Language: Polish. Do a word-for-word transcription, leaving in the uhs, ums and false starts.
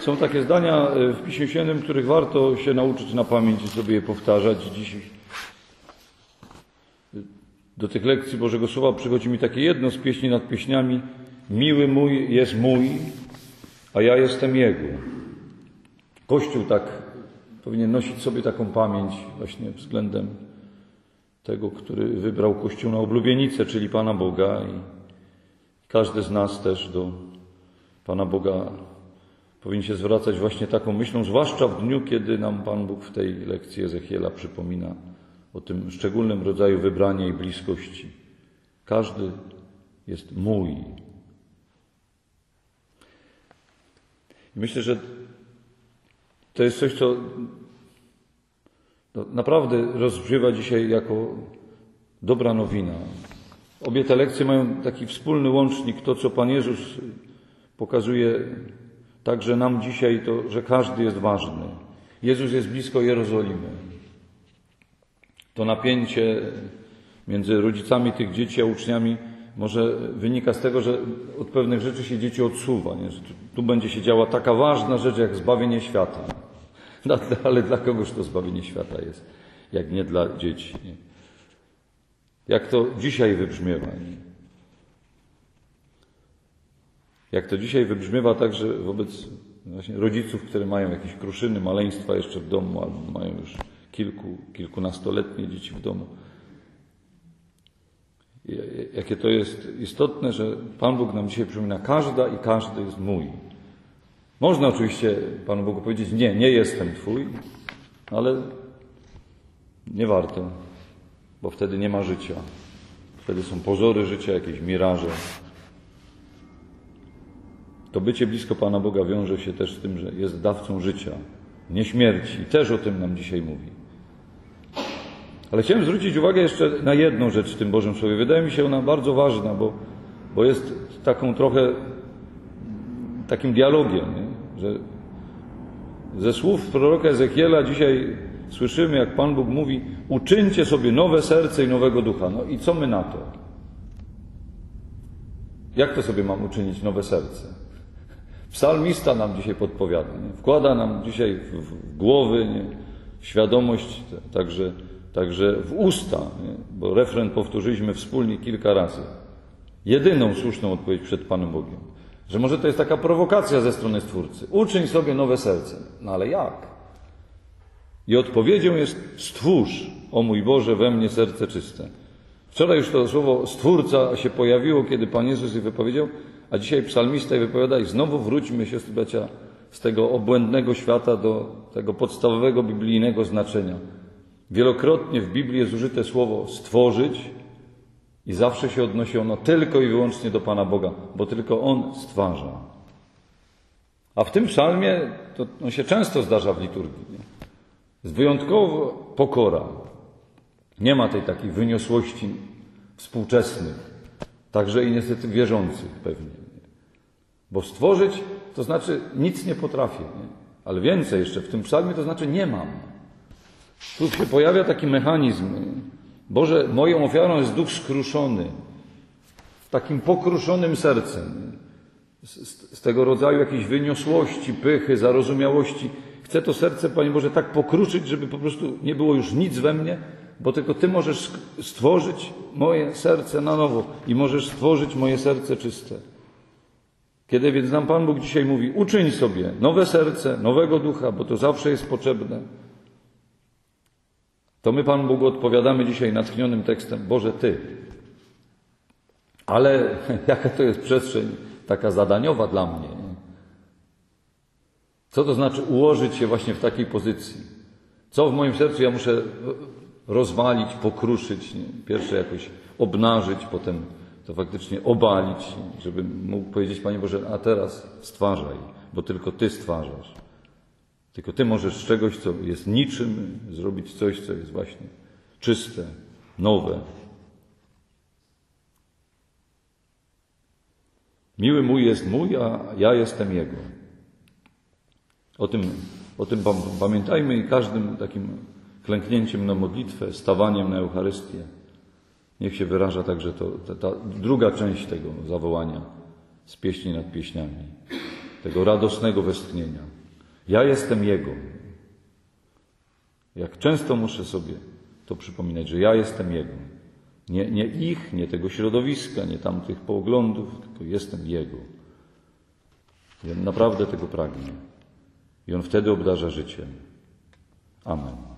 Są takie zdania w Piśmie Świętym, których warto się nauczyć na pamięć i sobie je powtarzać. Dziś do tych lekcji Bożego Słowa przychodzi mi takie jedno z pieśni nad pieśniami. Miły mój jest mój, a ja jestem Jego. Kościół tak powinien nosić sobie taką pamięć właśnie względem tego, który wybrał Kościół na oblubienicę, czyli Pana Boga. I każdy z nas też do Pana Boga powinien się zwracać właśnie taką myślą, zwłaszcza w dniu, kiedy nam Pan Bóg w tej lekcji Ezechiela przypomina o tym szczególnym rodzaju wybrania i bliskości. Każdy jest mój. I myślę, że to jest coś, co naprawdę rozbrzmiewa dzisiaj jako dobra nowina. Obie te lekcje mają taki wspólny łącznik, to co Pan Jezus pokazuje także nam dzisiaj, to, że każdy jest ważny. Jezus jest blisko Jerozolimy. To napięcie między rodzicami tych dzieci a uczniami może wynika z tego, że od pewnych rzeczy się dzieci odsuwa. Nie? Że tu, tu będzie się działa taka ważna rzecz jak zbawienie świata. No, ale dla kogoż to zbawienie świata jest, jak nie dla dzieci. Nie? Jak to dzisiaj wybrzmiewa. Nie? Jak to dzisiaj wybrzmiewa także wobec właśnie rodziców, które mają jakieś kruszyny, maleństwa jeszcze w domu, albo mają już kilku, kilkunastoletnie dzieci w domu. Jakie to jest istotne, że Pan Bóg nam dzisiaj przypomina, każda i każdy jest mój. Można oczywiście Panu Bogu powiedzieć, nie, nie jestem Twój, ale nie warto, bo wtedy nie ma życia. Wtedy są pozory życia, jakieś miraże. To bycie blisko Pana Boga wiąże się też z tym, że jest dawcą życia, nie śmierci. I też o tym nam dzisiaj mówi. Ale chciałem zwrócić uwagę jeszcze na jedną rzecz w tym Bożym Słowie. Wydaje mi się ona bardzo ważna, bo, bo jest taką trochę takim dialogiem, nie? Że ze słów proroka Ezechiela dzisiaj słyszymy, jak Pan Bóg mówi, uczyńcie sobie nowe serce i nowego ducha. No i co my na to? Jak to sobie mam uczynić nowe serce? Psalmista nam dzisiaj podpowiada, nie? Wkłada nam dzisiaj w, w głowy, nie? W świadomość, także, także w usta, nie? Bo refren powtórzyliśmy wspólnie kilka razy. Jedyną słuszną odpowiedź przed Panem Bogiem. Że może to jest taka prowokacja ze strony Stwórcy. Uczyń sobie nowe serce. No ale jak? I odpowiedzią jest stwórz, o mój Boże, we mnie serce czyste. Wczoraj już to słowo Stwórca się pojawiło, kiedy Pan Jezus je wypowiedział, a dzisiaj psalmista je wypowiada i znowu wróćmy, siostry bracia, z tego obłędnego świata do tego podstawowego biblijnego znaczenia. Wielokrotnie w Biblii jest użyte słowo stworzyć i zawsze się odnosi ono tylko i wyłącznie do Pana Boga, bo tylko On stwarza. A w tym psalmie to on się często zdarza w liturgii. Nie? Jest wyjątkowo pokora. Nie ma tej takiej wyniosłości współczesnych, także i niestety wierzących pewnie. Bo stworzyć to znaczy nic nie potrafię, nie? Ale więcej jeszcze w tym psalmie to znaczy nie mam. Tu się pojawia taki mechanizm. Boże, moją ofiarą jest duch skruszony, takim pokruszonym sercem, z, z tego rodzaju jakiejś wyniosłości, pychy, zarozumiałości. Chcę to serce, Panie Boże, tak pokruszyć, żeby po prostu nie było już nic we mnie, bo tylko Ty możesz stworzyć moje serce na nowo i możesz stworzyć moje serce czyste. Kiedy więc nam Pan Bóg dzisiaj mówi, uczyń sobie nowe serce, nowego ducha, bo to zawsze jest potrzebne, to my Panu Bogu odpowiadamy dzisiaj natchnionym tekstem, Boże, Ty. Ale jaka to jest przestrzeń taka zadaniowa dla mnie? Co to znaczy ułożyć się właśnie w takiej pozycji? Co w moim sercu ja muszę rozwalić, pokruszyć, nie? Pierwsze jakoś obnażyć, potem to faktycznie obalić, żebym mógł powiedzieć, Panie Boże, a teraz stwarzaj, bo tylko Ty stwarzasz. Tylko Ty możesz z czegoś, co jest niczym, zrobić coś, co jest właśnie czyste, nowe. Miły mój jest mój, a ja jestem Jego. O tym, o tym pamiętajmy i każdym takim klęknięciem na modlitwę, stawaniem na Eucharystię. Niech się wyraża także to, ta, ta druga część tego zawołania z pieśni nad pieśniami, tego radosnego westchnienia. Ja jestem Jego. Jak często muszę sobie to przypominać, że ja jestem Jego. Nie, nie ich, nie tego środowiska, nie tamtych poglądów, tylko jestem Jego. I On naprawdę tego pragnie. I On wtedy obdarza życiem. Amen.